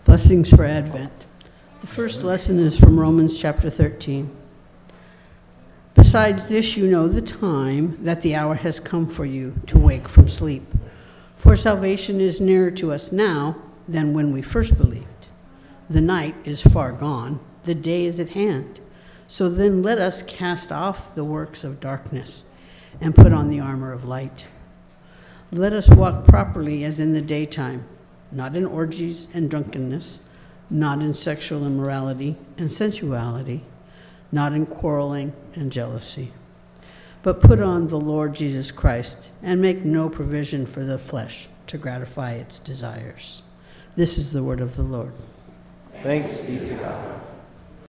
Blessings for Advent. The first lesson is from Romans chapter 13. Besides this, you know the time, that the hour has come for you to wake from sleep. For salvation is nearer to us now than when we first believed. The night is far gone, the day is at hand. So then let us cast off the works of darkness and put on the armor of light. Let us walk properly as in the daytime, not in orgies and drunkenness, not in sexual immorality and sensuality, not in quarreling and jealousy, but put on the Lord Jesus Christ and make no provision for the flesh to gratify its desires. This is the word of the Lord. Thanks be to God.